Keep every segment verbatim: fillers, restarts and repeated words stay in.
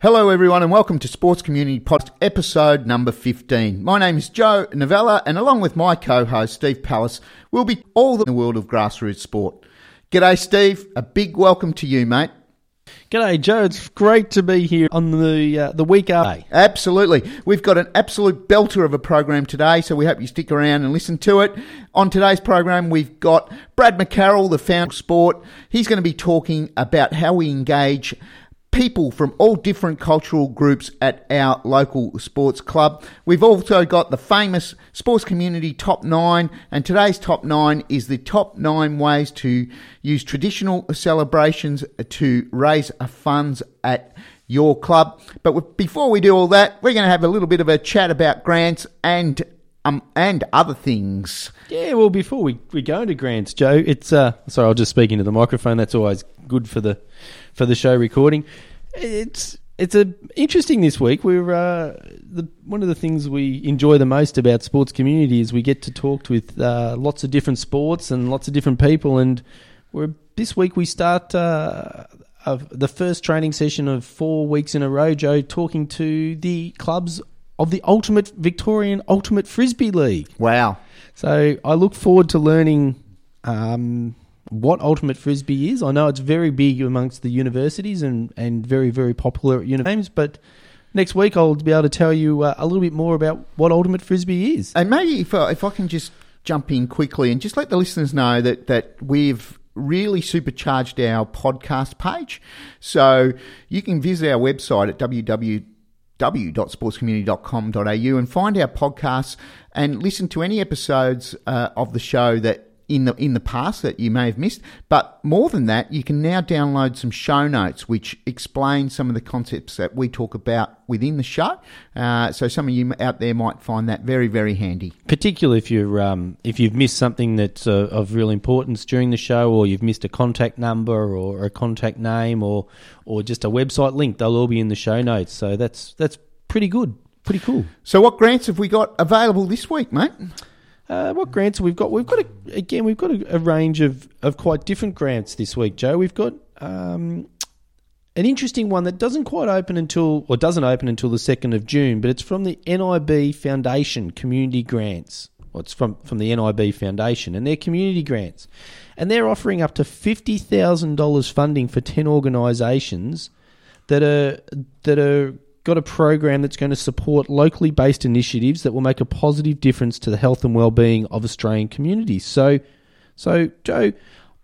Hello everyone and welcome to Sports Community Podcast episode number fifteen. My name is Joe Novella and along with my co-host Steve Pallas, we'll be all in the world of grassroots sport. G'day Steve, a big welcome to you mate. G'day Joe, it's great to be here on the uh, the week after. Absolutely. We've got an absolute belter of a program today, so we hope you stick around and listen to it. On today's program, we've got Brad McCarroll, the founder of Sport. He's going to be talking about how we engage people from all different cultural groups at our local sports club. We've also got the famous Sports Community Top nine, and today's Top nine is the top nine ways to use traditional celebrations to raise funds at your club. But before we do all that, we're going to have a little bit of a chat about grants and um and other things. Yeah, well, before we, we go into grants, Joe, it's uh sorry, I'll just speak into the microphone. That's always good for the for the show recording. It's it's a interesting this week. We're uh, the one of the things we enjoy the most about Sports Community is we get to talk with uh, lots of different sports and lots of different people. And we're this week we start uh, of the first training session of four weeks in a row, Joe, talking to the clubs of the Ultimate Victorian Ultimate Frisbee League. Wow! So I look forward to learning Um, what Ultimate Frisbee is. I know it's very big amongst the universities and, and very, very popular at universities, but next week I'll be able to tell you uh, a little bit more about what Ultimate Frisbee is. And maybe if I, if I can just jump in quickly and just let the listeners know that, that we've really supercharged our podcast page. So you can visit our website at w w w dot sports community dot com dot a u and find our podcasts and listen to any episodes uh, of the show that in the in the past that you may have missed. But more than that, you can now download some show notes which explain some of the concepts that we talk about within the show. Uh, so some of you out there might find that very, very handy. Particularly if you're um, if you've missed something that's uh, of real importance during the show, or you've missed a contact number or a contact name or or just a website link, they'll all be in the show notes. So that's that's pretty good, pretty cool. So what grants have we got available this week, mate? Uh, what grants we've got? We've got a, again. We've got a, a range of, of quite different grants this week, Joe. We've got um, an interesting one that doesn't quite open until, or doesn't open until the second of June. But it's from the N I B Foundation Community Grants. Well, it's from from the N I B Foundation, and they're community grants, and they're offering up to fifty thousand dollars funding for ten organisations that are that are. got a program that's going to support locally based initiatives that will make a positive difference to the health and well-being of Australian communities. So, so Joe,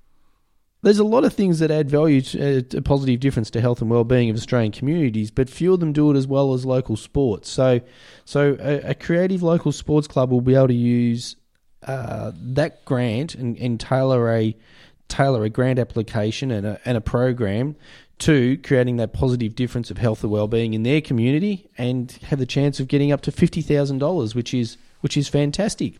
there's a lot of things that add value to a positive difference to health and well-being of Australian communities, but few of them do it as well as local sports. So, so a, a creative local sports club will be able to use uh, that grant and, and tailor a tailor a grant application and a, and a program to creating that positive difference of health and well-being in their community, and have the chance of getting up to fifty thousand dollars, which is which is fantastic.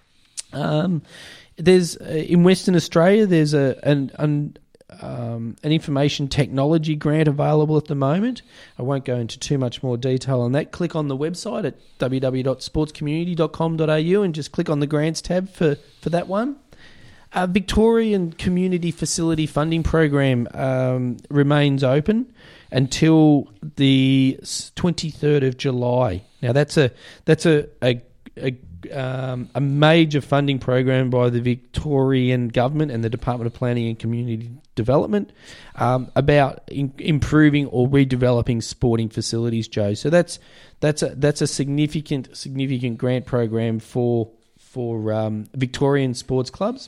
Um, there's uh, in Western Australia, there's a an an, um, an information technology grant available at the moment. I won't go into too much more detail on that. Click on the website at w w w dot sports community dot com dot a u and just click on the grants tab for, for that one. Uh, Victorian Community Facility Funding Program um, remains open until the twenty-third of July. Now that's a that's a a, a, um, a major funding program by the Victorian Government and the Department of Planning and Community Development um, about in, improving or redeveloping sporting facilities, Joe. So that's that's a that's a significant significant grant program for for um, Victorian sports clubs.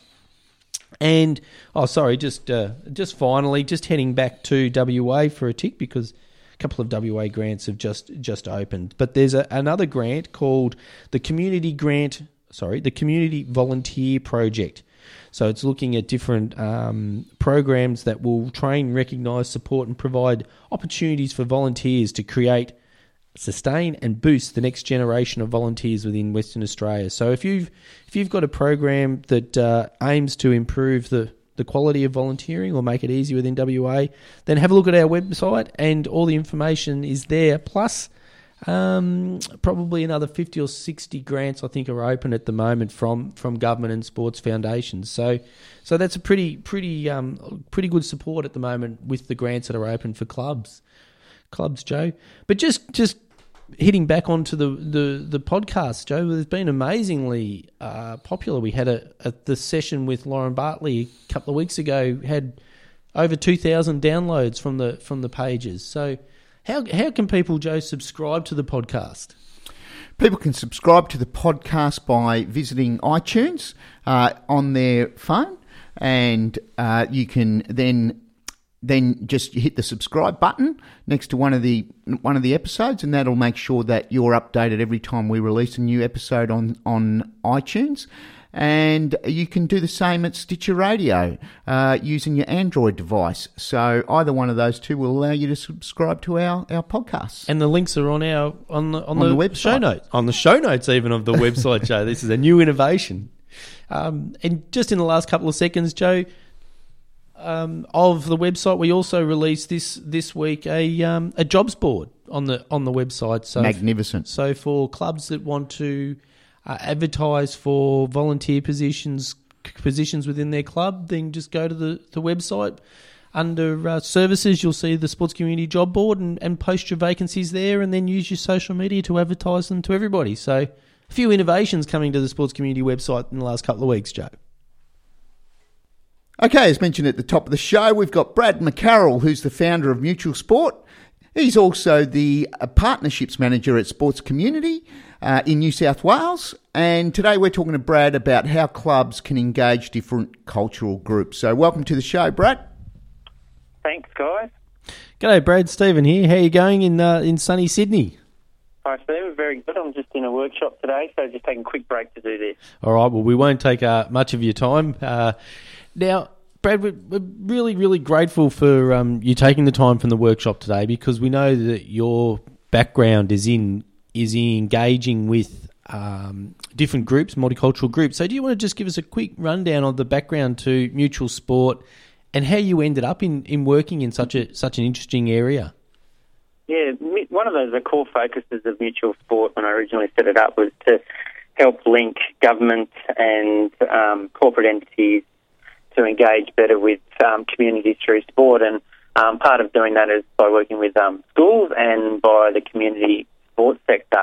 And, oh, sorry, just uh, just finally, just heading back to W A for a tick, because a couple of W A grants have just just opened. But there's a, another grant called the Community Grant, sorry, the Community Volunteer Project. So it's looking at different um, programs that will train, recognise, support and provide opportunities for volunteers to create, sustain and boost the next generation of volunteers within Western Australia. So if you've if you've got a program that uh, aims to improve the, the quality of volunteering or make it easier within W A, then have a look at our website and all the information is there. Plus, um, probably another fifty or sixty grants I think are open at the moment from, from government and sports foundations. So so that's a pretty pretty um, pretty good support at the moment with the grants that are open for clubs. clubs, Joe. But just just hitting back onto the, the, the podcast, Joe, it's been amazingly uh, popular. We had a, a the session with Lauren Bartley a couple of weeks ago, had over two thousand downloads from the from the pages. So how how can people, Joe, subscribe to the podcast? People can subscribe to the podcast by visiting iTunes uh, on their phone, and uh, you can then then just hit the subscribe button next to one of the one of the episodes, and that'll make sure that you're updated every time we release a new episode on on iTunes. And you can do the same at Stitcher Radio uh, using your Android device. So either one of those two will allow you to subscribe to our, our podcasts. And the links are on our on the on, on the, the website. show notes on the show notes even of the website, Joe. This is a new innovation. Um, and just in the last couple of seconds, Joe, um, of the website, we also released this this week a um, a jobs board on the on the website. So magnificent. So for clubs that want to Uh, advertise for volunteer positions positions within their club, then just go to the, the website. Under uh, services, you'll see the Sports Community Job Board and, and post your vacancies there, and then use your social media to advertise them to everybody. So a few innovations coming to the Sports Community website in the last couple of weeks, Joe. Okay, as mentioned at the top of the show, we've got Brad McCarroll, who's the founder of Mutual Sport. He's also the uh, partnerships manager at Sports Community uh, in New South Wales. And today we're talking to Brad about how clubs can engage different cultural groups. So welcome to the show, Brad. Thanks, guys. G'day, Brad. Stephen here. How are you going in uh, in sunny Sydney? Hi, Stephen. Very good. I'm just in a workshop today, so just taking a quick break to do this. All right. Well, we won't take uh, much of your time. Uh, now, Brad, we're, we're really, really grateful for um, you taking the time from the workshop today, because we know that your background is in is in engaging with um, different groups, multicultural groups. So do you want to just give us a quick rundown of the background to Mutual Sport and how you ended up in, in working in such a such an interesting area? Yeah, one of those the core focuses of Mutual Sport when I originally set it up was to help link government and um, corporate entities to engage better with um, communities through sport. And um, part of doing that is by working with um, schools and by the community sports sector.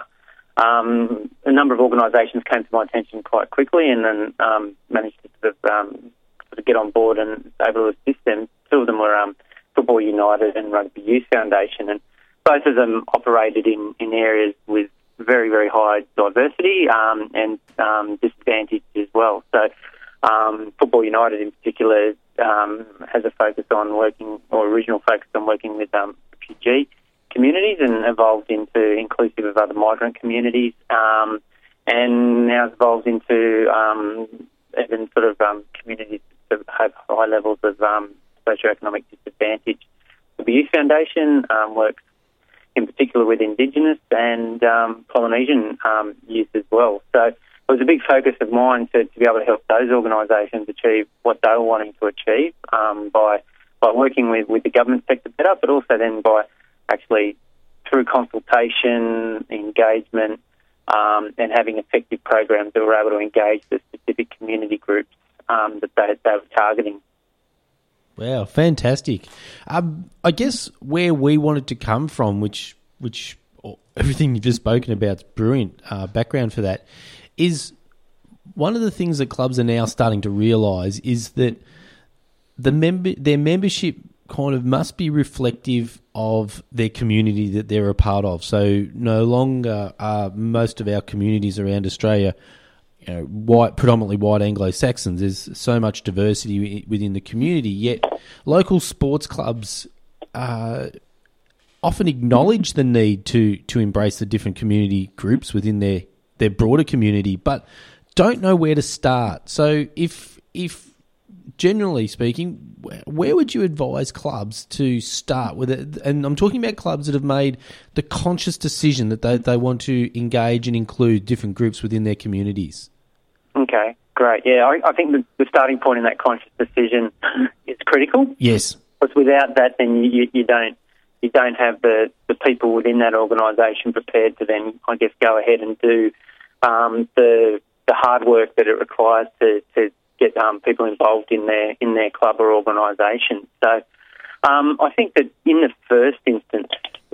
Um, a number of organisations came to my attention quite quickly, and then um, managed to sort of, um, sort of get on board and able to assist them. Two of them were um, Football United and Rugby Youth Foundation, and both of them operated in, in areas with very, very high diversity um, and um, disadvantage as well. So um, Football United in particular um, has a focus on working, or original focus on working with um, refugee communities, and evolved into inclusive of other migrant communities, um, and now it's evolved into um, even sort of um, communities that have high levels of um, socioeconomic disadvantage. The Youth Foundation um, works in particular with Indigenous and um, Polynesian um, youth as well. So it was a big focus of mine to, to be able to help those organisations achieve what they were wanting to achieve um, by by working with, with the government sector better, but also then by actually through consultation, engagement, um, and having effective programs that were able to engage the specific community groups um, that they, they were targeting. Wow, fantastic. Um, I guess where we wanted to come from, which which oh, everything you've just spoken about is brilliant uh, background for that, is one of the things that clubs are now starting to realise is that the member their membership kind of must be reflective of their community that they're a part of. So no longer are most of our communities around Australia, you know, white, predominantly white Anglo-Saxons. There's so much diversity within the community, yet local sports clubs uh, often acknowledge the need to to embrace the different community groups within their, their broader community, but don't know where to start. So if if generally speaking, where would you advise clubs to start with it? And I'm talking about clubs that have made the conscious decision that they, they want to engage and include different groups within their communities. Okay, great. Yeah, I, I think the, the starting point in that conscious decision is critical. Yes. Because without that, then you, you, you don't you don't have the, the people within that organisation prepared to then, I guess, go ahead and do um, the the hard work that it requires to, to get um, people involved in their in their club or organisation. So um, I think that in the first instance,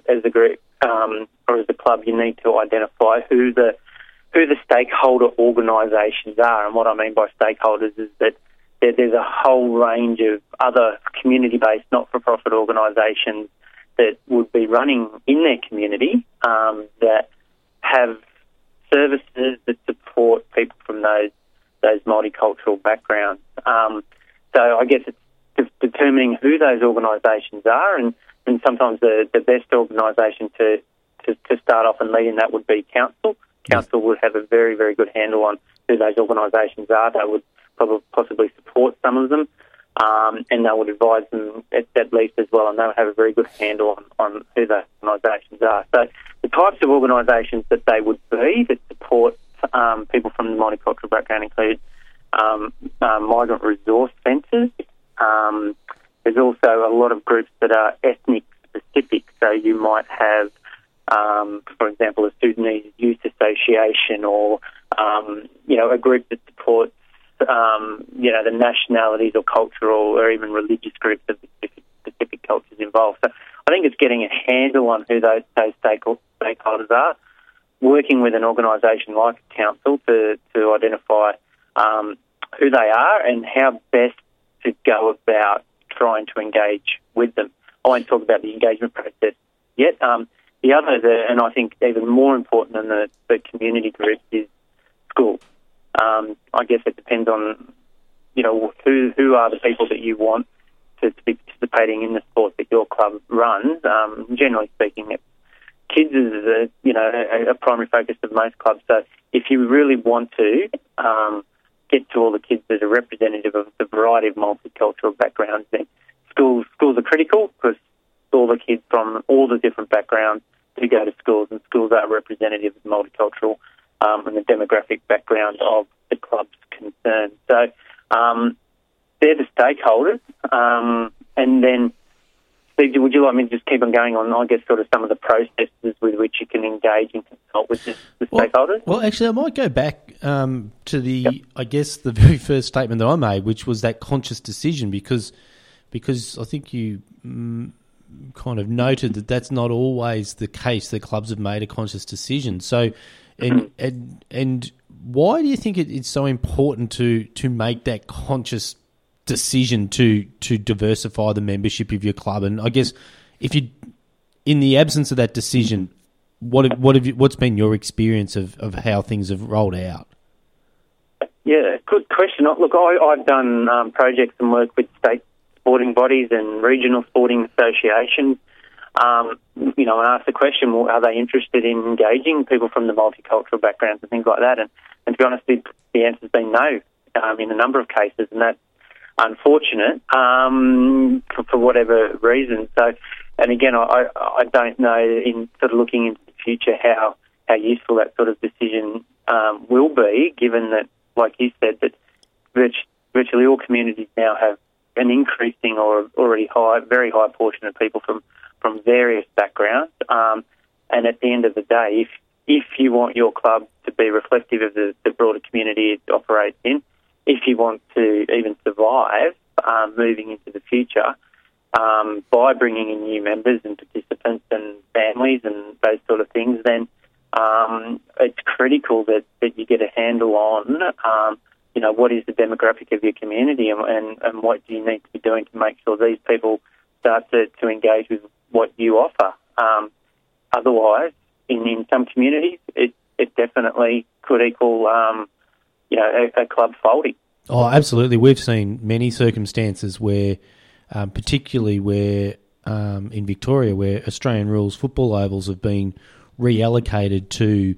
as a group um, or as a club, you need to identify who the who the stakeholder organisations are. And what I mean by stakeholders is that there, there's a whole range of other community-based not-for-profit organisations that would be running in their community um, that have services that support people from those those multicultural backgrounds. Um, so I guess it's de- determining who those organisations are, and, and sometimes the, the best organisation to, to, to start off and lead in that would be council. Council would have a very, very good handle on who those organisations are. They would probably possibly support some of them, um, and they would advise them at, at least as well, and they would have a very good handle on, on who those organisations are. So the types of organisations that they would be that support um, people from the multicultural background include um, uh, migrant resource centres. Um, there's also a lot of groups that are ethnic specific, so you might have Um, for example, a Sudanese Youth Association, or um, you know, a group that supports um, you know, the nationalities or cultural or even religious groups of the specific, specific cultures involved. So I think it's getting a handle on who those, those stakeholders are, working with an organisation like a council to to identify um, who they are and how best to go about trying to engage with them. I won't talk about the engagement process yet. Um, The other, the, and I think even more important than the, the community groups, is schools. Um, I guess it depends on, you know, who who are the people that you want to, to be participating in the sport that your club runs. Um, generally speaking, it, kids is, a, you know, a, a primary focus of most clubs. So if you really want to um, get to all the kids that are representative of the variety of multicultural backgrounds, then schools schools are critical, because all the kids from all the different backgrounds do go to schools, and schools are representative of multicultural um, and the demographic background of the club's concerned. So um, they're the stakeholders. Um, and then, Steve, would you like me to just keep on going on, I guess, sort of some of the processes with which you can engage and consult with the, the well, stakeholders? Well, actually, I might go back um, to the, yep. I guess, the very first statement that I made, which was that conscious decision, because because I think you... Mm, kind of noted that that's not always the case, that clubs have made a conscious decision. So, and and, and why do you think it, it's so important to to make that conscious decision to to diversify the membership of your club? And I guess if you, in the absence of that decision, what have, what have you, what's been your experience of, of how things have rolled out? Yeah, good question. Look, I, I've done um, projects and work with state sporting bodies and regional sporting associations, um, you know, and ask the question, well, are they interested in engaging people from the multicultural backgrounds and things like that? And, and to be honest, the, the answer's been no um, in a number of cases, and that's unfortunate um, for, for whatever reason. So, and again, I, I don't know, in sort of looking into the future, how, how useful that sort of decision um, will be, given that, like you said, that virtu- virtually all communities now have an increasing or already high, very high portion of people from, from various backgrounds. Um, and at the end of the day, if if you want your club to be reflective of the, the broader community it operates in, if you want to even survive um, moving into the future um, by bringing in new members and participants and families and those sort of things, then um, it's critical that, that you get a handle on um, you know, what is the demographic of your community, and, and, and what do you need to be doing to make sure these people start to, to engage with what you offer. Um, otherwise, in, in some communities, it, it definitely could equal, um, you know, a, a club folding. Oh, absolutely. We've seen many circumstances where, um, particularly where um, in Victoria, where Australian rules football ovals have been reallocated to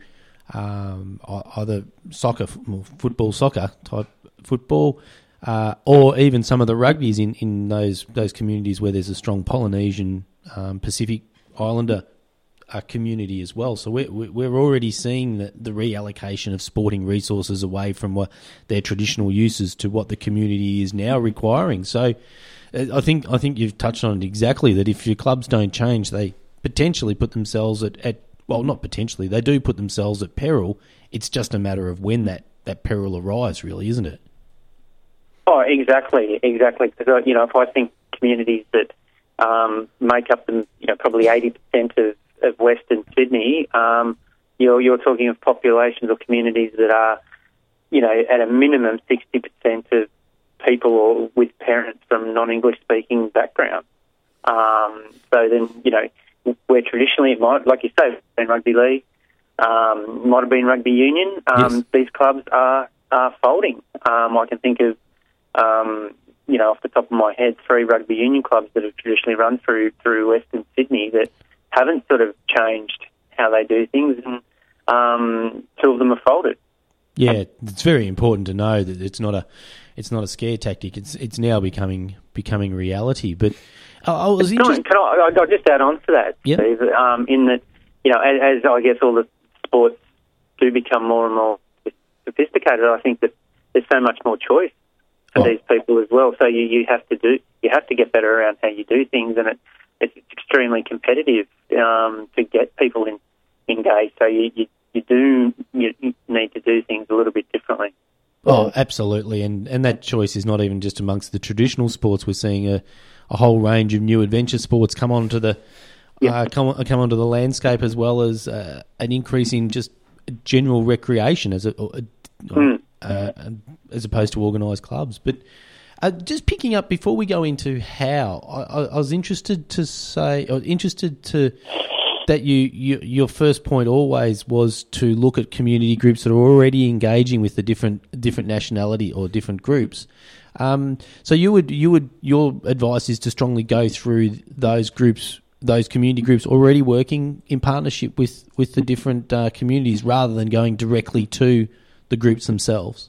Um, either soccer, football, soccer type football, uh, or even some of the rugby's in, in those those communities where there's a strong Polynesian, um, Pacific Islander uh, community as well. So we're we're already seeing the, the reallocation of sporting resources away from what their traditional uses to what the community is now requiring. So I think I think you've touched on it exactly, that if your clubs don't change, they potentially put themselves at, at well, not potentially, they do put themselves at peril. It's just a matter of when that, that peril arrives, really, isn't it? Oh, exactly, exactly. Because, you know, if I think communities that um, make up, the, you know, probably eighty percent of of Western Sydney, um, you're, you're talking of populations or communities that are, you know, at a minimum sixty percent of people or with parents from non-English speaking backgrounds. Um, so then, you know, where traditionally it might, like you say, been rugby league, um, might have been rugby union, um, yes. These clubs are, are folding. Um, I can think of, um, you know, off the top of my head, three rugby union clubs that have traditionally run through through Western Sydney that haven't sort of changed how they do things, and um, two of them have folded. Yeah, it's very important to know that it's not a it's not a scare tactic. It's it's now becoming becoming reality. But I, I was interested. Can I, I'll just add on to that, yep. Steve? Um, in that, you know, as, as I guess all the sports do become more and more sophisticated, I think that there's so much more choice for oh. these people as well. So you, you have to do you have to get better around how you do things, and it, it's extremely competitive um, to get people in, engaged. So you. you You do you need to do things a little bit differently. Oh, absolutely, and and that choice is not even just amongst the traditional sports. We're seeing a, a whole range of new adventure sports come onto the yep. uh, come come onto the landscape, as well as uh, an increase in just general recreation as a, a mm. uh, as opposed to organised clubs. But uh, just picking up before we go into how, I, I was interested to say, or interested to. That you, you your first point always was to look at community groups that are already engaging with the different different nationality or different groups. Um, so you would you would your advice is to strongly go through those groups, those community groups already working in partnership with with the different uh, communities, rather than going directly to the groups themselves.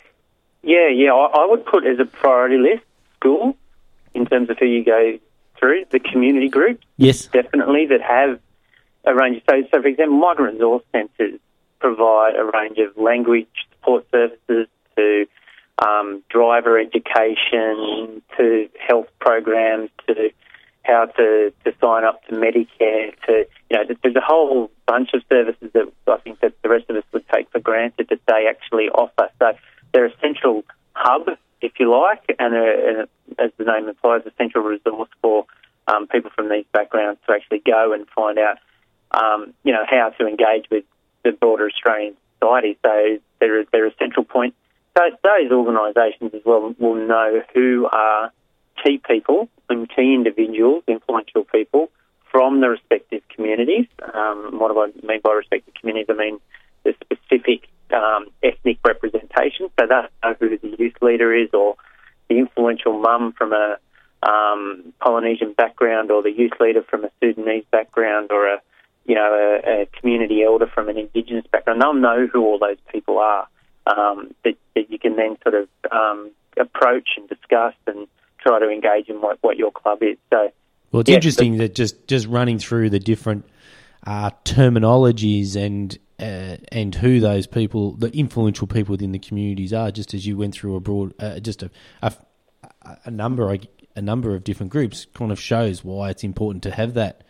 Yeah, yeah, I, I would put as a priority list school in terms of who you go through, the community groups. Yes, definitely that have. A range. So, so, for example, migrant resource centres provide a range of language support services to um, driver education, to health programs, to how to, to sign up to Medicare. To you know, there's a whole bunch of services that I think that the rest of us would take for granted that they actually offer. So they're a central hub, if you like, and, a, and a, as the name implies, a central resource for um, people from these backgrounds to actually go and find out. Um, you know, how to engage with the broader Australian society. So they're, they're a central point. So those organisations as well will know who are key people and key individuals, influential people from the respective communities. Um, what do I mean by respective communities? I mean the specific um, ethnic representation. So they know who the youth leader is, or the influential mum from a um, Polynesian background, or the youth leader from a Sudanese background, or a you know, a, a community elder from an Indigenous background. They'll know who all those people are, um, that, that you can then sort of um, approach and discuss and try to engage in what, what your club is. So, well, it's yeah, interesting that just, just running through the different uh, terminologies and uh, and who those people, the influential people within the communities are, just as you went through a broad, uh, just a, a a number a number of different groups, kind of shows why it's important to have that.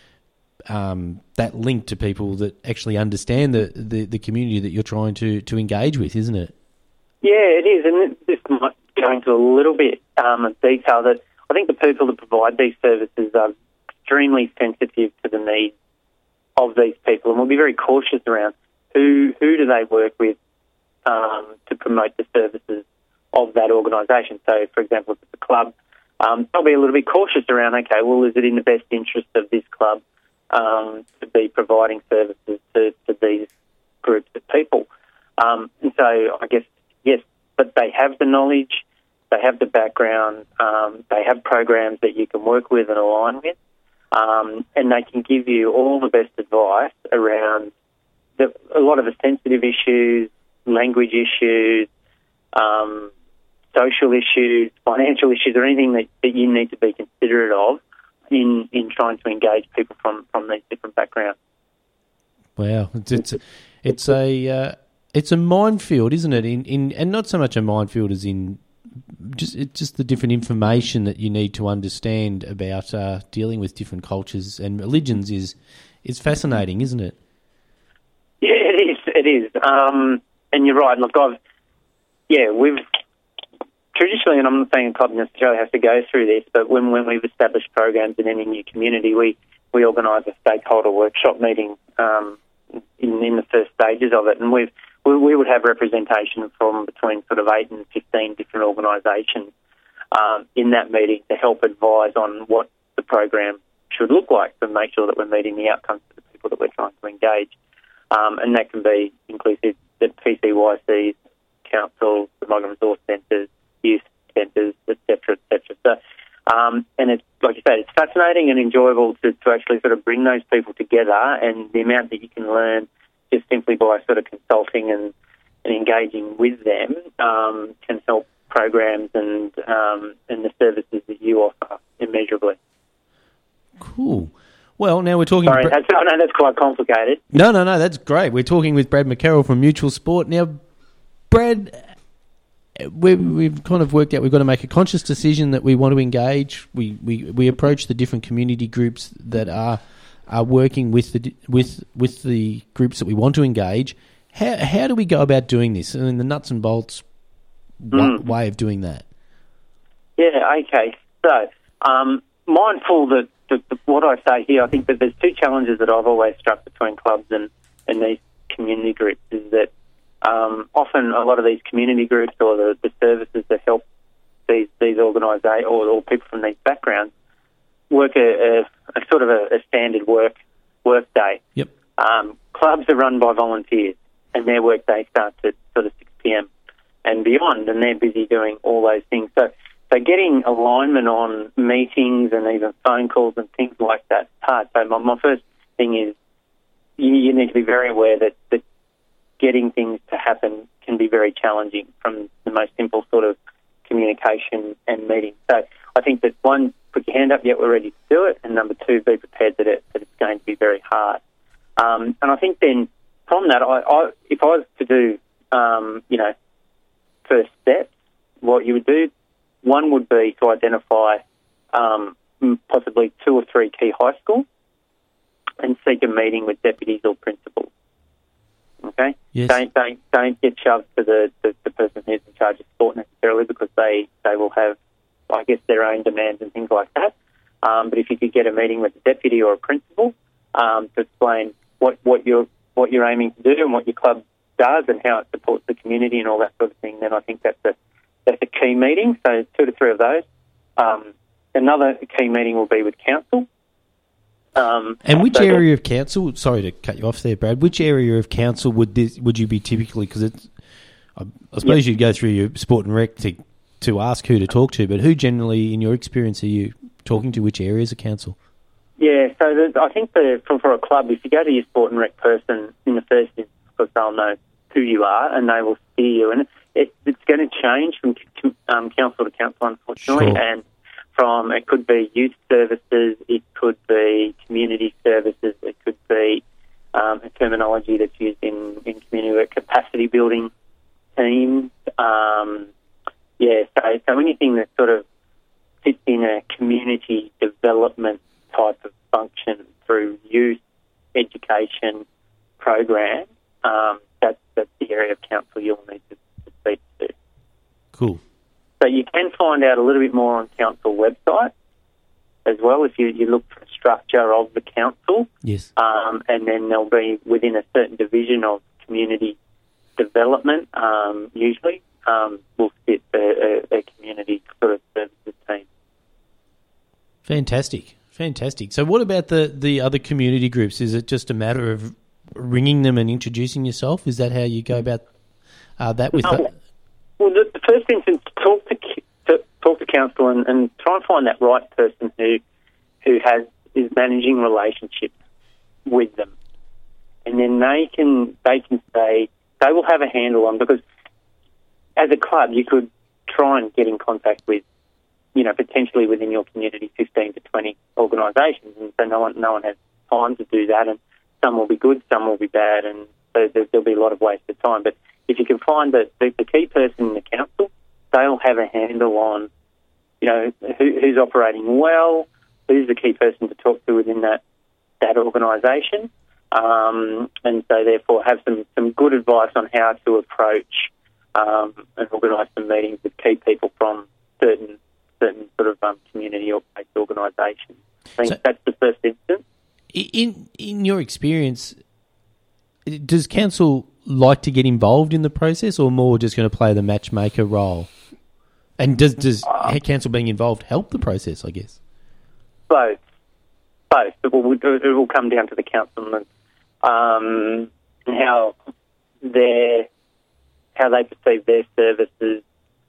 Um, that link to people that actually understand the, the, the community that you're trying to, to engage with, isn't it? Yeah, it is, and this might go into a little bit um, of detail that I think the people that provide these services are extremely sensitive to the needs of these people, and will be very cautious around who who do they work with um, to promote the services of that organisation. So, for example, if it's a club, um, they'll be a little bit cautious around, okay, well, is it in the best interest of this club Um, to be providing services to, to these groups of people. Um, and so I guess, yes, but they have the knowledge, they have the background, um, they have programs that you can work with and align with, um, and they can give you all the best advice around the, a lot of the sensitive issues, language issues, um, social issues, financial issues, or anything that, that you need to be considerate of in, in trying to engage people from, from these different backgrounds. Wow, it's it's, it's a uh, it's a minefield, isn't it? In in and not so much a minefield as in just it's just the different information that you need to understand about uh, dealing with different cultures and religions is is fascinating, isn't it? Yeah, it is. It is. Um, and you're right. Look, I've yeah, we've. Traditionally, and I'm not saying a club necessarily has to go through this, but when, when we've established programs in any new community, we, we organise a stakeholder workshop meeting um, in, in the first stages of it, and we've, we, we would have representation from between sort of eight and fifteen different organisations um, in that meeting to help advise on what the program should look like to make sure that we're meeting the outcomes for the people that we're trying to engage. Um, and that can be inclusive the P C Y Cs, councils, the migrant resource centres, youth centres, et cetera, et cetera. So, um, and it's, like you said, it's fascinating and enjoyable to, to actually sort of bring those people together, and the amount that you can learn just simply by sort of consulting and, and engaging with them um, can help programs and um, and the services that you offer immeasurably. Cool. Well, now we're talking... Sorry, Bra- that's, I know that's quite complicated. No, no, no, that's great. We're talking with Brad McCarroll from Mutual Sport. Now, Brad, we, we've kind of worked out we've got to make a conscious decision that we want to engage. We we, we approach the different community groups that are are working with the with with the groups that we want to engage. How how do we go about doing this? I mean, the nuts and bolts mm. way of doing that. Yeah, okay. So, um, mindful that The, the, what I say here, I think that there's two challenges that I've always struck between clubs and, and these community groups is that um, often a lot of these community groups or the, the services that help these these organisations or, or people from these backgrounds work a, a, a sort of a, a standard work work day. Yep. Um, clubs are run by volunteers, and their work day starts at sort of six p.m. and beyond, and they're busy doing all those things. So. So getting alignment on meetings and even phone calls and things like that is hard. So my, my first thing is you, you need to be very aware that, that getting things to happen can be very challenging from the most simple sort of communication and meeting. So I think that, one, put your hand up, yet we're ready to do it, and number two, be prepared that, it, that it's going to be very hard. Um, and I think then from that, I, I, if I was to do, um, you know, first steps, what you would do, one would be to identify um, possibly two or three key high schools and seek a meeting with deputies or principals. Okay? Yes. Don't, don't, don't get shoved to the, the, the person who's in charge of sport necessarily, because they, they will have, I guess, their own demands and things like that. Um, but if you could get a meeting with a deputy or a principal um, to explain what, what, you're, what you're aiming to do and what your club does and how it supports the community and all that sort of thing, then I think that's a That's a key meeting, so two to three of those. Um, another key meeting will be with council. Um, and which so area of council? Sorry to cut you off there, Brad. Which area of council would this would you be typically? Because it's, I, I suppose yep. you'd go through your sport and rec to to ask who to talk to, but who generally, in your experience, are you talking to? Which areas of council? Yeah, so the, I think the, for for a club, if you go to your sport and rec person in the first instance, because they'll know who you are and they will see you, and It, it's going to change from um, council to council, unfortunately, sure. and from it could be youth services, it could be community services, it could be um, a terminology that's used in, in community work, capacity building teams. Um, yeah, so, so anything that sort of fits in a community development type of function through youth education program, um, that's, that's the area of council you'll need to speak to. Cool. So you can find out a little bit more on council website as well if you, you look for the structure of the council. Yes. Um, and then there'll be within a certain division of community development, um, usually, um, will fit a, a, a community sort of services team. Fantastic. Fantastic. So what about the, the other community groups? Is it just a matter of ringing them and introducing yourself? Is that how you go about uh, that with um, that? Well, the, the first instance, talk to, to talk to council and, and try and find that right person who who has is managing relationships with them, and then they can they can say they will have a handle on, because as a club you could try and get in contact with, you know, potentially within your community fifteen to twenty organisations, and so no one no one has time to do that, and some will be good, some will be bad, and so there, there'll be a lot of wasted time. But if you can find that the, the key person in the council, they'll have a handle on, you know, who, who's operating well, who's the key person to talk to within that that organisation, um, and so therefore have some, some good advice on how to approach um, and organise some meetings with key people from certain certain sort of um, community or based organisations. I think so, that's the first instance. In in your experience, does council like to get involved in the process, or more just going to play the matchmaker role? And does does uh, council being involved help the process, I guess? Both. Both. It will, it will come down to the councilmen um, and how their how they perceive their services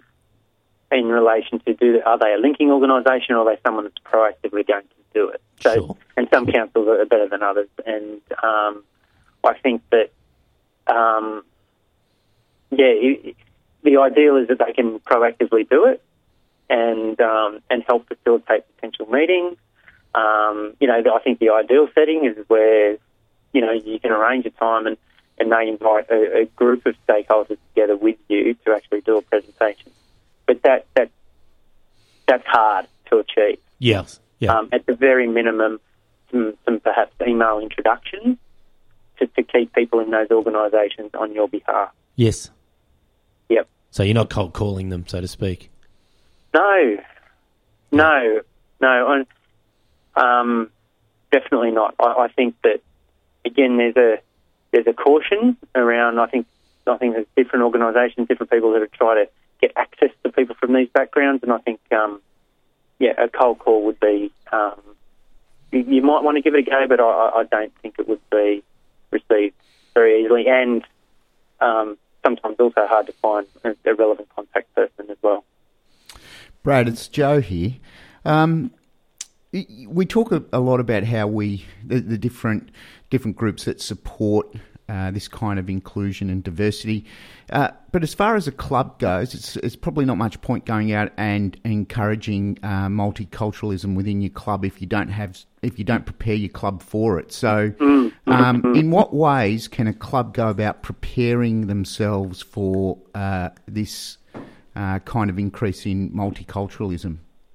in relation to do are they a linking organisation or are they someone that's proactively going to do it? So, sure. And some councils are better than others, and um, I think that um, yeah, it, the ideal is that they can proactively do it and um, and help facilitate potential meetings. Um, you know, I think the ideal setting is where you know you can arrange a time and, and they invite a, a group of stakeholders together with you to actually do a presentation. But that that that's hard to achieve. Yes. Yeah. Um, at the very minimum, some, some perhaps email introductions to, to keep people in those organisations on your behalf. Yes. Yep. So you're not cold calling them, so to speak. No, no, no. Um, definitely not. I, I think that again, there's a there's a caution around. I think I think there's different organisations, different people that are trying to get access to people from these backgrounds, and I think. Um, Yeah, a cold call would be, um, you, you might want to give it a go, but I, I don't think it would be received very easily, and um, sometimes also hard to find a, a relevant contact person as well. Brad, it's Joe here. Um, we talk a, a lot about how we, the, the different different groups that support Uh, this kind of inclusion and diversity. Uh, but as far as a club goes, it's, it's probably not much point going out and encouraging uh, multiculturalism within your club if you don't have if you don't prepare your club for it. So, um, in what ways can a club go about preparing themselves for uh, this uh, kind of increase in multiculturalism?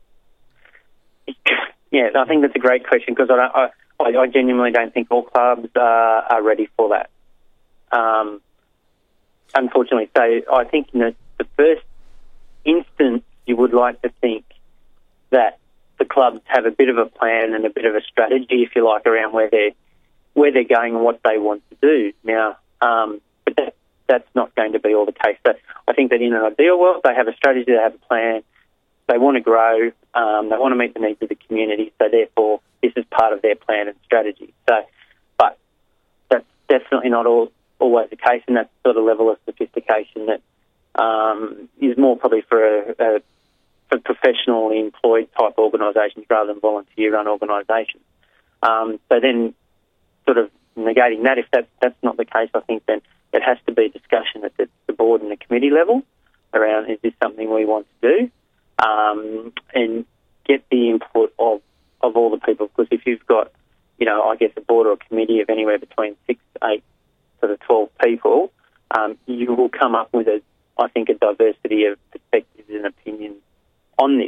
Yeah, I think that's a great question because I, I, I genuinely don't think all clubs uh, are ready for that. Um, unfortunately, so I think in the, the first instance, you would like to think that the clubs have a bit of a plan and a bit of a strategy, if you like, around where they're where they're going and what they want to do. Now, um, but that, that's not going to be all the case. So I think that in an ideal world, they have a strategy, they have a plan, they want to grow, um, they want to meet the needs of the community. So therefore, this is part of their plan and strategy. So, but that's definitely not all. always the case, and that sort of level of sophistication that um, is more probably for a, a for professionally employed type organisations rather than volunteer-run organisations. Um, so then, sort of negating that, if that, that's not the case, I think then it has to be discussion at the, the board and the committee level around is this something we want to do, um, and get the input of, of all the people. Because if you've got, you know, I guess a board or a committee of anywhere between six, eight, sort of twelve people, um, you will come up with a, I think, a diversity of perspectives and opinions on this.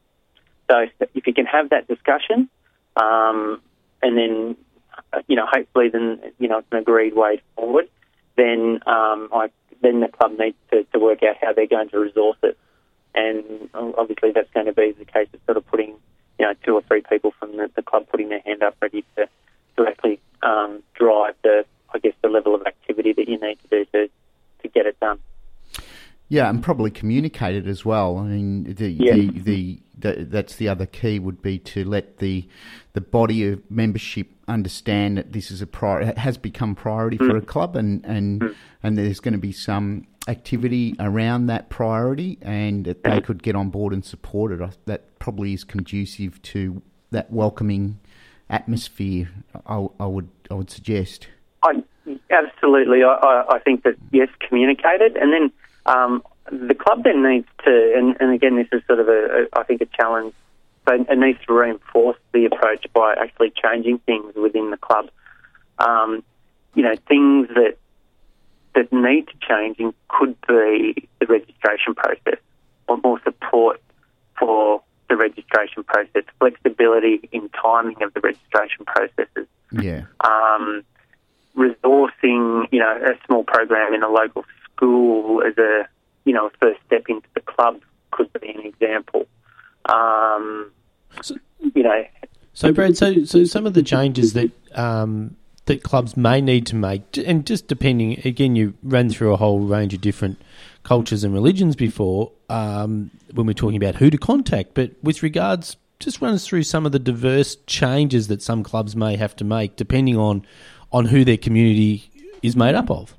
So if you can have that discussion, um, and then, you know, hopefully then, you know, it's an agreed way forward, then um, I, then the club needs to, to work out how they're going to resource it. And obviously that's going to be the case of sort of putting, you know, two or three people from the, the club putting their hand up ready to, to actually um, drive the, I guess, the level of activity that you need to do to, to get it done. Yeah, and probably communicate it as well. I mean, the, yeah. the, the, the that's the other key would be to let the the body of membership understand that this is a prior, it has become priority mm. for a club, and and, mm. and there's going to be some activity around that priority, and that they could get on board and support it. That probably is conducive to that welcoming atmosphere. I, I would I would suggest. I, absolutely, I, I, I think that yes, communicate it, and then. Um, the club then needs to, and, and again, this is sort of a, a, I think, a challenge. So it needs to reinforce the approach by actually changing things within the club. Um, you know, things that that need to change could be the registration process, or more support for the registration process, flexibility in timing of the registration processes. Yeah. Um, resourcing, you know, a small program in a local school as a, you know, a first step into the club could be an example. Um, so, you know. So, Brad, so so some of the changes that um, that clubs may need to make, and just depending, again, you ran through a whole range of different cultures and religions before um, when we're talking about who to contact, but with regards, just run us through some of the diverse changes that some clubs may have to make depending on, on who their community is made up of.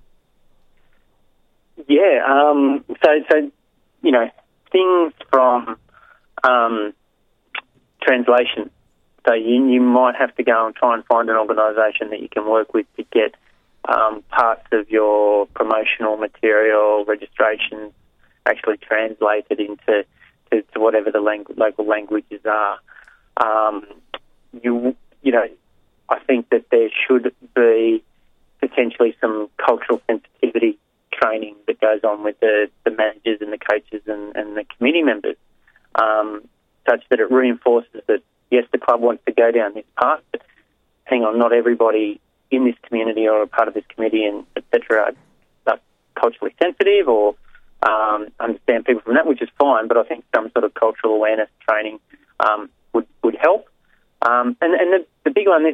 Yeah, um, so, so, you know, things from um, translation. So you, you might have to go and try and find an organisation that you can work with to get um, parts of your promotional material, registration, actually translated into to, to whatever the langu- local languages are. Um, you, you know, I think that there should be potentially some cultural sensitivity training that goes on with the, the managers and the coaches and, and the committee members, um, such that it reinforces that, yes, the club wants to go down this path, but hang on, not everybody in this community or a part of this committee and et cetera are culturally sensitive or um, understand people from that, which is fine, but I think some sort of cultural awareness training um, would, would help. Um, and and the, the big one, this,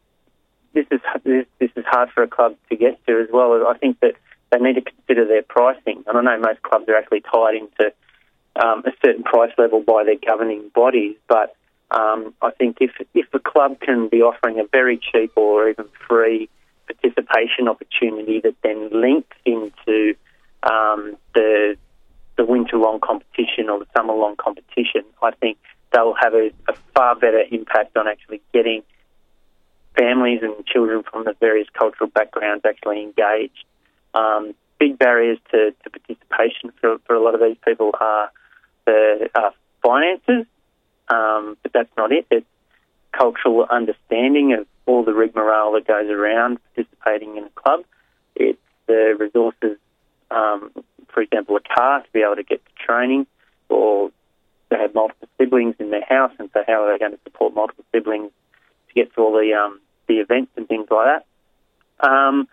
this, is, this, this is hard for a club to get to as well. I think that they need to consider their pricing. And I know most clubs are actually tied into um, a certain price level by their governing bodies, but um, I think if if a club can be offering a very cheap or even free participation opportunity that then links into um, the the winter-long competition or the summer-long competition, I think they'll have a, a far better impact on actually getting families and children from the various cultural backgrounds actually engaged. Um, big barriers to, to participation for, for a lot of these people are the uh, finances, um, but that's not it. It's cultural understanding of all the rigmarole that goes around participating in a club. It's the resources, um, for example, a car to be able to get to training, or they have multiple siblings in their house, and so how are they going to support multiple siblings to get to all the um, the events and things like that. Um,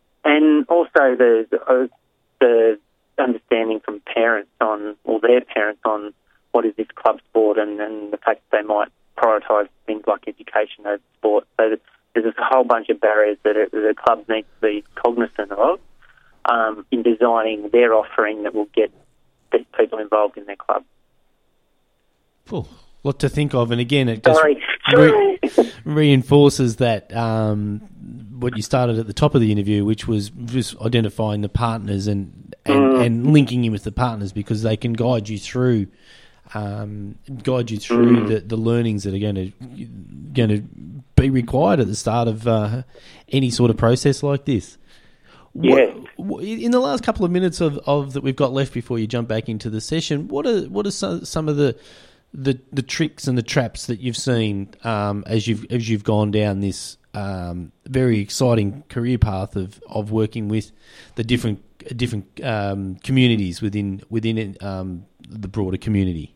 and also the, the the understanding from parents on, or their parents on, what is this club sport, and, and the fact that they might prioritise things like education over sport. So there's a whole bunch of barriers that it, the club needs to be cognizant of um, in designing their offering that will get these people involved in their club. Ooh, lot to think of, and again, it just Sorry. re- reinforces that um, what you started at the top of the interview, which was just identifying the partners and and, mm. and linking in with the partners, because they can guide you through um, guide you through mm. the, the learnings that are going to going to be required at the start of uh, any sort of process like this. Yeah. What, in the last couple of minutes of, of that we've got left before you jump back into the session, what are what are some, some of the The, the tricks and the traps that you've seen um, as you've as you've gone down this um, very exciting career path of, of working with the different different um, communities within within um, the broader community?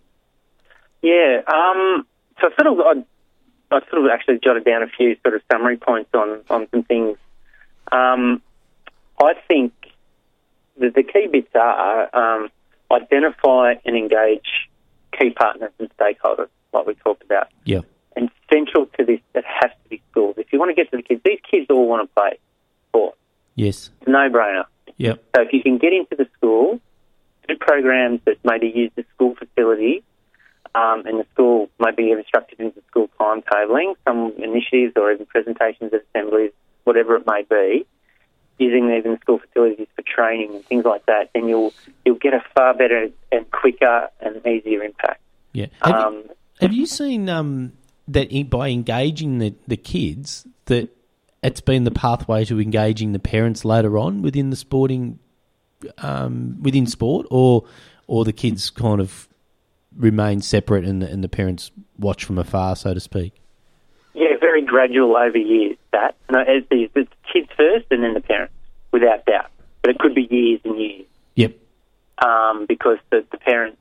Yeah, um, so I sort of I, I sort of actually jotted down a few sort of summary points on, on some things. Um, I think that the key bits are um, identify and engage key partners and stakeholders, like we talked about. Yeah. And central to this, it has to be schools. If you want to get to the kids, these kids all want to play sport. Yes. It's a no-brainer. Yeah. So if you can get into the school, do programs that maybe use the school facility, um, and the school maybe instructed into school timetabling, some initiatives or even presentations at assemblies, whatever it may be, using even school facilities for training and things like that, then you'll you'll get a far better and quicker and easier impact. Yeah. Have, um, you, have you seen um, that in, by engaging the, the kids, that it's been the pathway to engaging the parents later on within the sporting, um, within sport, or or the kids kind of remain separate and the, and the parents watch from afar, so to speak? Yeah, very gradual over years, that. No, as the, the kids first and then the parents, without doubt. But it could be years and years. Yep. Um, because the, the parents,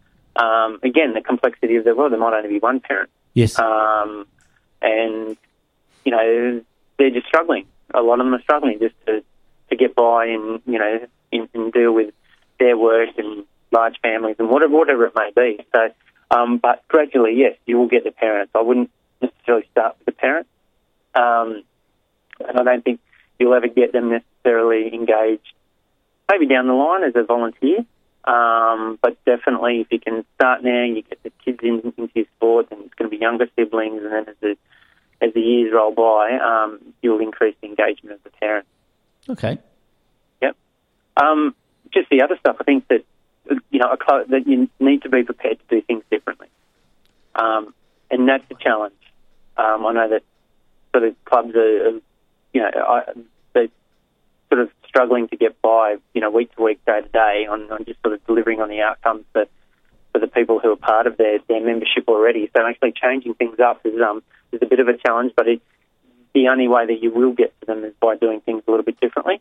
um, again, the complexity of the world, there might only be one parent. Yes. Um, and, you know, they're just struggling. A lot of them are struggling just to, to get by and, you know, and, and deal with their work and large families and whatever, whatever it may be. So, um, but gradually, yes, you will get the parents. I wouldn't necessarily start with the parents. Um, and I don't think you'll ever get them necessarily engaged, maybe down the line as a volunteer. Um, but definitely if you can start now, you get the kids in, into your sport, and it's going to be younger siblings, and then as the, as the years roll by, um, you'll increase the engagement of the parents. Okay. Yep. Um, just the other stuff, I think that, you know, a club, that you need to be prepared to do things differently. Um, and that's the challenge. Um, I know that sort of clubs are, are you know, I, they're sort of struggling to get by, you know, week to week, day to day on, on just sort of delivering on the outcomes for, for the people who are part of their, their membership already. So actually changing things up is um is a bit of a challenge, but it, the only way that you will get to them is by doing things a little bit differently.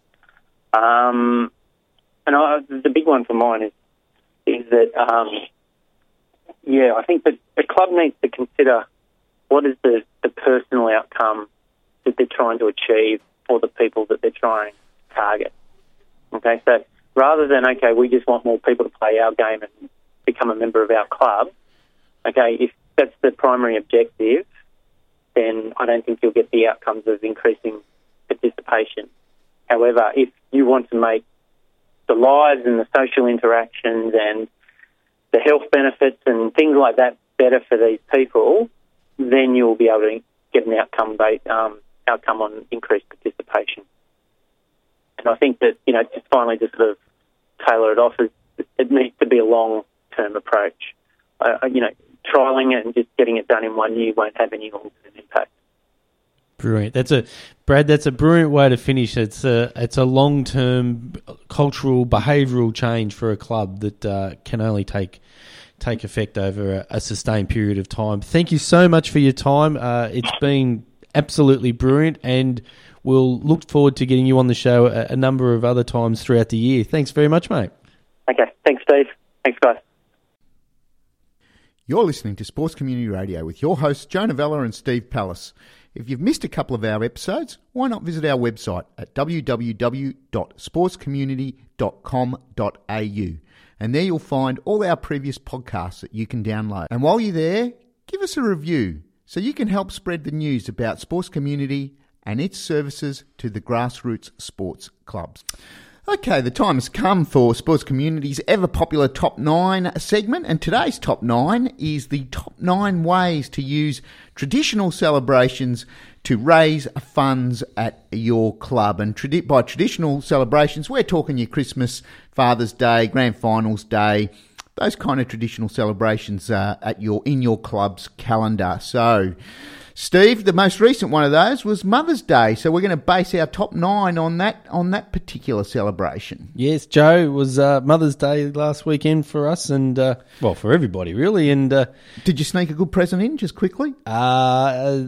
Um, and I, the big one for mine is is that, um, yeah, I think that the club needs to consider what is the, the personal outcome that they're trying to achieve for the people that they're trying to target. Okay, so rather than, okay, we just want more people to play our game and become a member of our club, okay, if that's the primary objective, then I don't think you'll get the outcomes of increasing participation. However, if you want to make the lives and the social interactions and the health benefits and things like that better for these people, then you'll be able to get an outcome based, um, outcome on increased participation. And I think that, you know, just finally just sort of tailor it off, is it needs to be a long-term approach. Uh, you know, trialling it and just getting it done in one year won't have any long-term impact. Brilliant. That's a Brad. That's a brilliant way to finish. It's a it's a long term cultural behavioural change for a club that uh, can only take take effect over a, a sustained period of time. Thank you so much for your time. Uh, it's been absolutely brilliant, and we'll look forward to getting you on the show a, a number of other times throughout the year. Thanks very much, mate. Okay. Thanks, Steve. Thanks, guys. You're listening to Sports Community Radio with your hosts, Joe Novella and Steve Pallas. If you've missed a couple of our episodes, why not visit our website at w w w dot sports community dot com dot a u, and there you'll find all our previous podcasts that you can download. And while you're there, give us a review so you can help spread the news about Sports Community and its services to the grassroots sports clubs. Okay, the time has come for Sports Community's ever-popular Top nine segment, and today's Top nine is the top nine ways to use traditional celebrations to raise funds at your club. And tradi- by traditional celebrations, we're talking your Christmas, Father's Day, Grand Finals Day, those kind of traditional celebrations uh, at your in your club's calendar. So, Steve, the most recent one of those was Mother's Day, so we're going to base our top nine on that on that particular celebration. Yes, Joe, it was uh, Mother's Day last weekend for us, and uh, well, for everybody really. And uh, did you sneak a good present in, just quickly? Uh,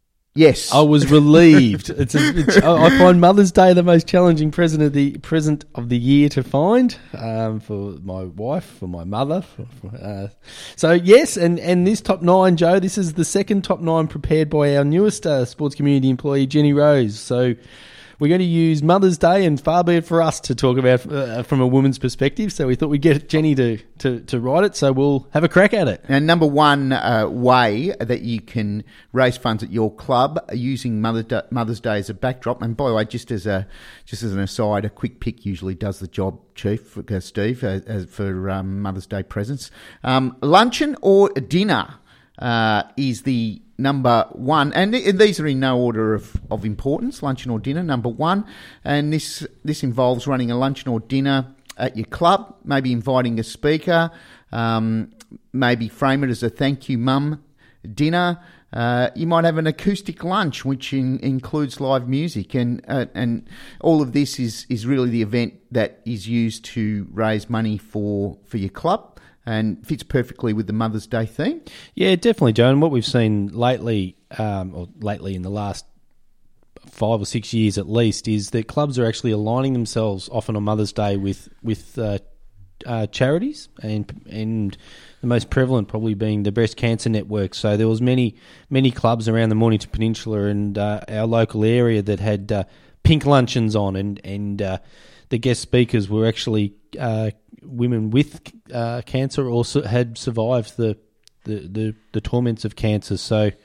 yes, I was relieved. it's, a, it's I find Mother's Day the most challenging present of the present of the year to find um, for my wife, for my mother. For, for, uh, so yes, and, and this top nine, Joe, this is the second top nine prepared by our newest uh, Sports Community employee, Jenny Rose. So we're going to use Mother's Day, and far be it for us to talk about uh, from a woman's perspective. So we thought we'd get Jenny to, to, to write it, so we'll have a crack at it. And number one uh, way that you can raise funds at your club using Mother Day, Mother's Day as a backdrop, and by the way, just as a just as an aside, a quick pick usually does the job, Chief, uh, Steve, uh, uh, for um, Mother's Day presents. Um, luncheon or dinner uh, is the number one, and these are in no order of, of importance, luncheon or dinner, number one. And this this involves running a luncheon or dinner at your club, maybe inviting a speaker, um, maybe frame it as a thank you mum dinner. Uh, you might have an acoustic lunch, which in, includes live music, and uh, and all of this is, is really the event that is used to raise money for, for your club, and fits perfectly with the Mother's Day theme. Yeah, definitely, Joe. And what we've seen lately, um, or lately in the last five or six years at least, is that clubs are actually aligning themselves often on Mother's Day with with uh, uh, charities, and and the most prevalent probably being the Breast Cancer Network. So there was many many clubs around the Mornington Peninsula and uh, our local area that had uh, pink luncheons on, and and uh, the guest speakers were actually uh, women with uh, cancer, or had survived the, the, the, the torments of cancer. So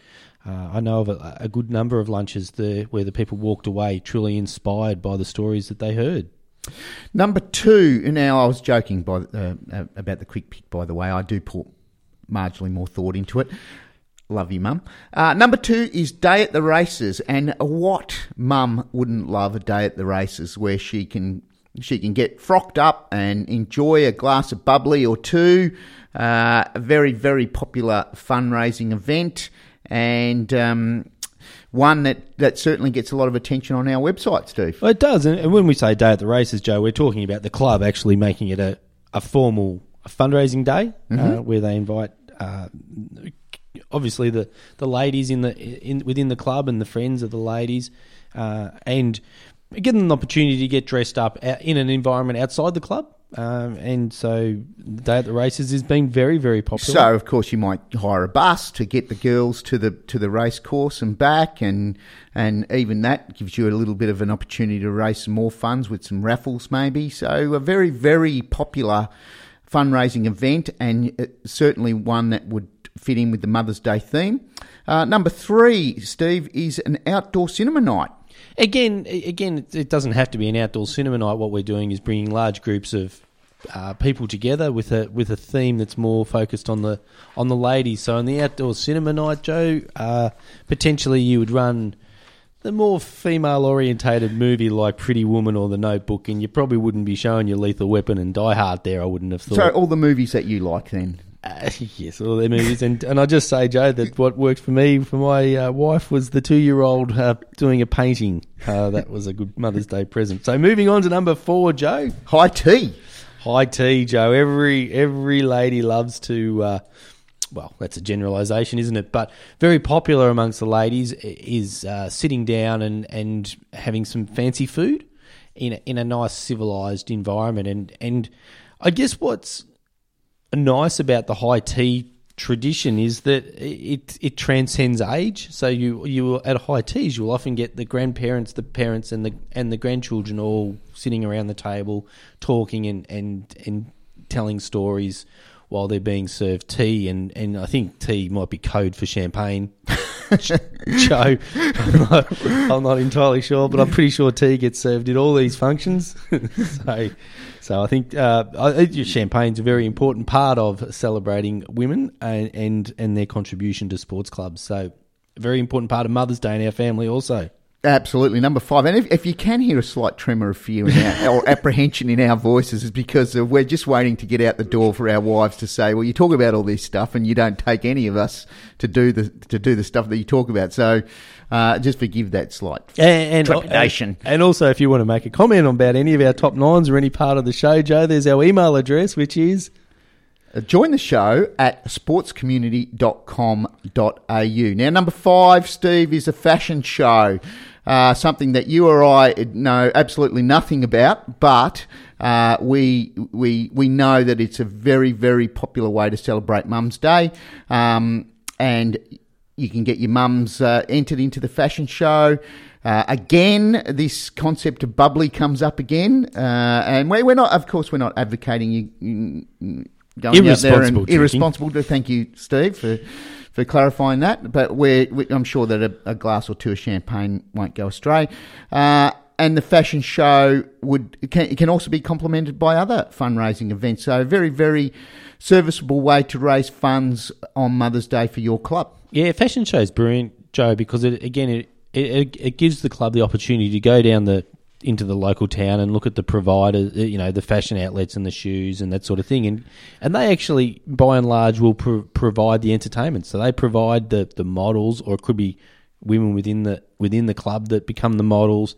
Uh, I know of a, a good number of lunches there where the people walked away truly inspired by the stories that they heard. Number two, now I was joking by, uh, about the quick pick, by the way. I do put marginally more thought into it. Love you, Mum. Uh, number two is Day at the Races. And what mum wouldn't love a day at the races where she can she can get frocked up and enjoy a glass of bubbly or two. Uh, a very, very popular fundraising event, and um, one that, that certainly gets a lot of attention on our website, Steve. Well, it does. And when we say Day at the Races, Joe, we're talking about the club actually making it a, a formal fundraising day mm-hmm. uh, where they invite... Uh, obviously the, the ladies in the in within the club and the friends of the ladies, uh, and give them the opportunity to get dressed up in an environment outside the club. Um, and so the Day at the Races has been very, very popular. So, of course, you might hire a bus to get the girls to the to the race course and back, and and even that gives you a little bit of an opportunity to raise some more funds with some raffles maybe. So a very, very popular fundraising event, and certainly one that would fit in with the Mother's Day theme. Uh, number three, Steve, is an outdoor cinema night. Again, again, it doesn't have to be an outdoor cinema night. What we're doing is bringing large groups of uh, people together with a with a theme that's more focused on the on the ladies. So, in the outdoor cinema night, Joe, uh, potentially you would run the more female orientated movie like Pretty Woman or The Notebook, and you probably wouldn't be showing your Lethal Weapon and Die Hard there. I wouldn't have thought. So, all the movies that you like then. Uh, yes, all their movies, and and I just say, Joe, that what worked for me for my uh, wife was the two-year-old uh, doing a painting. Uh, that was a good Mother's Day present. So moving on to number four, Joe. High tea. High tea, Joe. Every every lady loves to. Uh, well, that's a generalisation, isn't it? But very popular amongst the ladies is uh, sitting down and, and having some fancy food in a, in a nice civilised environment, and and I guess what's nice about the high tea tradition is that it it transcends age. So you you at high teas you'll often get the grandparents, the parents, and the and the grandchildren all sitting around the table talking and and, and telling stories while they're being served tea. And, and I think tea might be code for champagne. Joe, I'm not, I'm not entirely sure, but I'm pretty sure tea gets served at all these functions. so. So I think uh, I think champagne's a very important part of celebrating women and, and and their contribution to sports clubs. So a very important part of Mother's Day in our family also. Absolutely. Number five. And if, if you can hear a slight tremor of fear in our, or apprehension in our voices, is because uh, we're just waiting to get out the door for our wives to say, well, you talk about all this stuff and you don't take any of us to do the to do the stuff that you talk about. So uh, just forgive that slight and, and, trepidation. And, and also, if you want to make a comment about any of our top nines or any part of the show, Joe, there's our email address, which is... Join the show at sports community dot com dot a u. Now, number five, Steve, is a fashion show, uh, something that you or I know absolutely nothing about, but uh, we we we know that it's a very, very popular way to celebrate Mum's Day, um, and you can get your mums uh, entered into the fashion show. Uh, again, this concept of bubbly comes up again, uh, and we're, we're not, of course, we're not advocating you. you Going out there and irresponsible. Thank you, Steve, for for clarifying that. But we're, we, I'm sure that a, a glass or two of champagne won't go astray. Uh, and the fashion show would can, can also be complemented by other fundraising events. So a very, very serviceable way to raise funds on Mother's Day for your club. Yeah, fashion show is brilliant, Joe, because it, again, it, it it gives the club the opportunity to go down the into the local town and look at the providers, you know, the fashion outlets and the shoes and that sort of thing. And and they actually, by and large, will pro- provide the entertainment. So they provide the, the models, or it could be women within the within the club that become the models.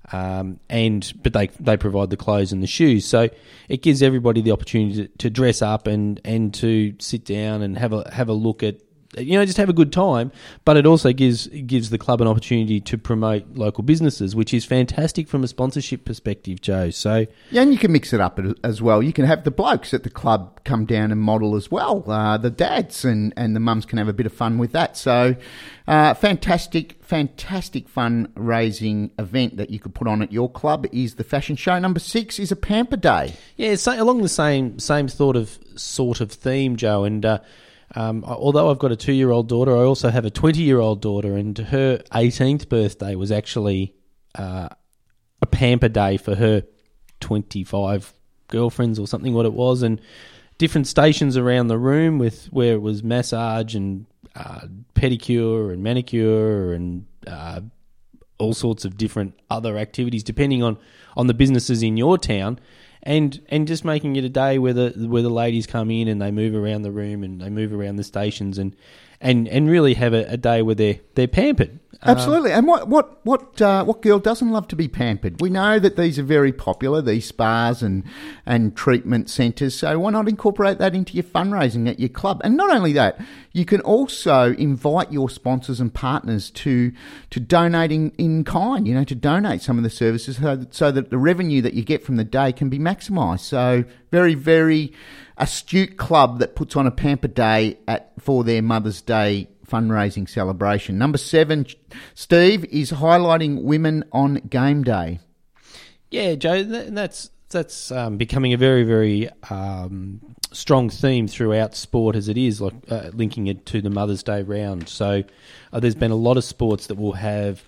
Um, and but they they provide the clothes and the shoes. So it gives everybody the opportunity to, to dress up and, and to sit down and have a have a look at, you know, just have a good time, but it also gives gives the club an opportunity to promote local businesses, which is fantastic from a sponsorship perspective, Joe. So yeah, and you can mix it up as well. You can have the blokes at the club come down and model as well, uh, the dads, and, and the mums can have a bit of fun with that. So uh, fantastic, fantastic fundraising event that you could put on at your club is the fashion show. Number six is a pamper day. Yeah, so along the same same sort of sort of theme, Joe, and. Uh, Um, although I've got a two-year-old daughter, I also have a twenty-year-old daughter, and her eighteenth birthday was actually uh, a pamper day for her twenty-five girlfriends or something, what it was, and different stations around the room with where it was massage and uh, pedicure and manicure and uh, all sorts of different other activities, depending on, on the businesses in your town. And and just making it a day where the where the ladies come in and they move around the room and they move around the stations and and, and really have a, a day where they're they're pampered. Absolutely. Um, and what what what uh, what girl doesn't love to be pampered? We know that these are very popular, these spas and and treatment centres. So why not incorporate that into your fundraising at your club? And not only that, you can also invite your sponsors and partners to to donating in kind. You know, to donate some of the services so that, so that the revenue that you get from the day can be maximised. So very very astute club that puts on a pamper day at for their Mother's Day fundraising celebration. Number seven, Steve, is highlighting women on game day. Yeah, Joe, that's that's um, becoming a very, very um, strong theme throughout sport as it is, like uh, linking it to the Mother's Day round. So uh, there's been a lot of sports that will have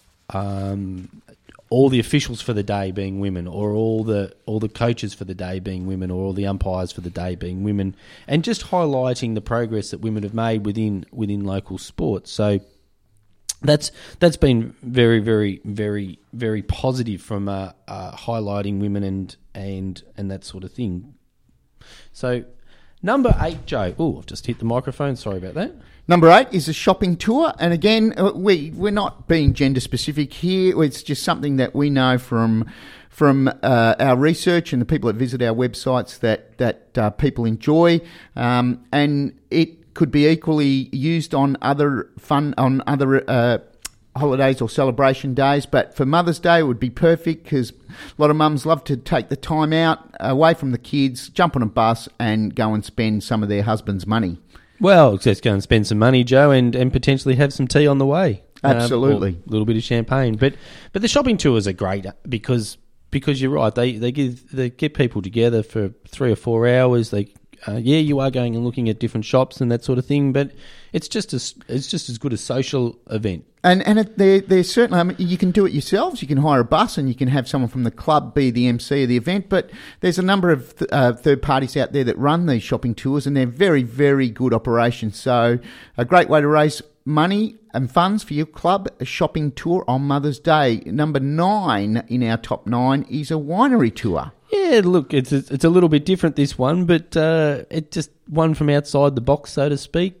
um, all the officials for the day being women, or all the all the coaches for the day being women, or all the umpires for the day being women, and just highlighting the progress that women have made within within local sports. So that's that's been very, very, very, very positive from uh, uh, highlighting women and and and that sort of thing. So number eight, Joe. Oh, I've just hit the microphone. Sorry about that. Number eight is a shopping tour. And again, we, we're not being gender specific here. It's just something that we know from from uh, our research and the people that visit our websites that, that uh, people enjoy. Um, and it could be equally used on other fun, on other uh, holidays or celebration days. But for Mother's Day, it would be perfect because a lot of mums love to take the time out away from the kids, jump on a bus and go and spend some of their husband's money. Well, just go and spend some money, Joe, and, and potentially have some tea on the way. Absolutely. Um, a little bit of champagne. But but the shopping tours are great because because you're right. They they give they get people together for three or four hours. They uh, yeah, you are going and looking at different shops and that sort of thing, but it's just as it's just as good a social event. And and it, they're, they're certainly, I mean, you can do it yourselves. You can hire a bus and you can have someone from the club be the M C of the event. But there's a number of th- uh, third parties out there that run these shopping tours, and they're very, very good operations. So a great way to raise money and funds for your club, a shopping tour on Mother's Day. Number nine in our top nine is a winery tour. Yeah, look, it's a, it's a little bit different, this one, but uh, it just one from outside the box, so to speak.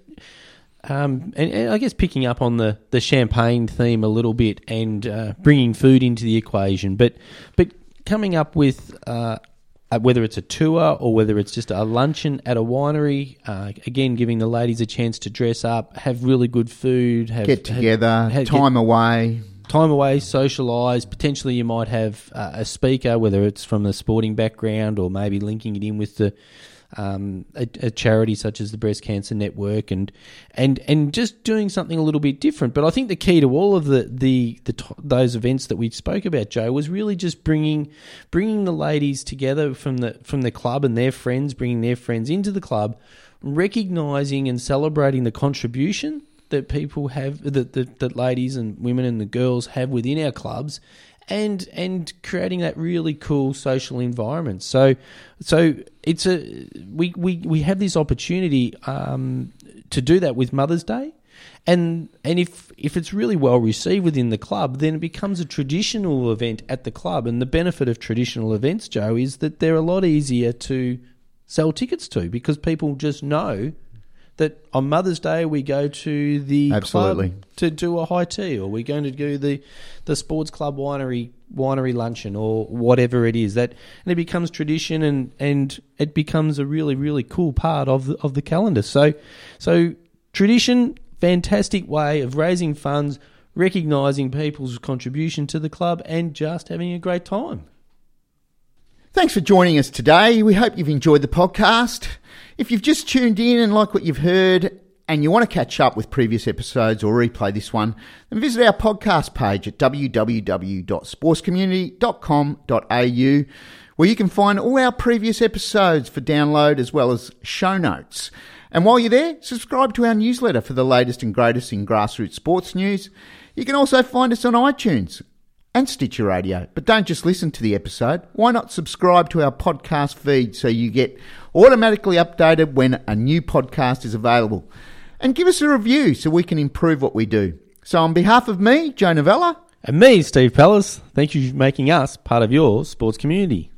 Um, and, and I guess picking up on the, the champagne theme a little bit and uh, bringing food into the equation, but but coming up with uh, whether it's a tour or whether it's just a luncheon at a winery, uh, again giving the ladies a chance to dress up, have really good food, have, get together, have, have, time get, away. Time away, socialise. Potentially you might have uh, a speaker, whether it's from the sporting background or maybe linking it in with the um, a, a charity such as the Breast Cancer Network, and and and just doing something a little bit different. But I think the key to all of the the, the those events that we spoke about, Joe, was really just bringing bringing the ladies together from the from the club and their friends, bringing their friends into the club, recognising and celebrating the contribution that people have, that, that that ladies and women and the girls have within our clubs, and and creating that really cool social environment. So so it's a we we, we have this opportunity um, to do that with Mother's Day, and and if if it's really well received within the club, then it becomes a traditional event at the club. And the benefit of traditional events, Joe, is that they're a lot easier to sell tickets to, because people just know that on Mother's Day we go to the Absolutely. club to do a high tea, or we're going to do the, the sports club winery winery luncheon, or whatever it is. That and it becomes tradition, and, and it becomes a really, really cool part of the, of the calendar. So so tradition, fantastic way of raising funds, recognising people's contribution to the club, and just having a great time. Thanks for joining us today. We hope you've enjoyed the podcast. If you've just tuned in and like what you've heard and you want to catch up with previous episodes or replay this one, then visit our podcast page at w w w dot sports community dot com dot a u, where you can find all our previous episodes for download as well as show notes. And while you're there, subscribe to our newsletter for the latest and greatest in grassroots sports news. You can also find us on iTunes and Stitcher Radio. But don't just listen to the episode. Why not subscribe to our podcast feed so you get automatically updated when a new podcast is available? And give us a review so we can improve what we do. So on behalf of me, Joe Novella, and me, Steve Pellis, thank you for making us part of your sports community.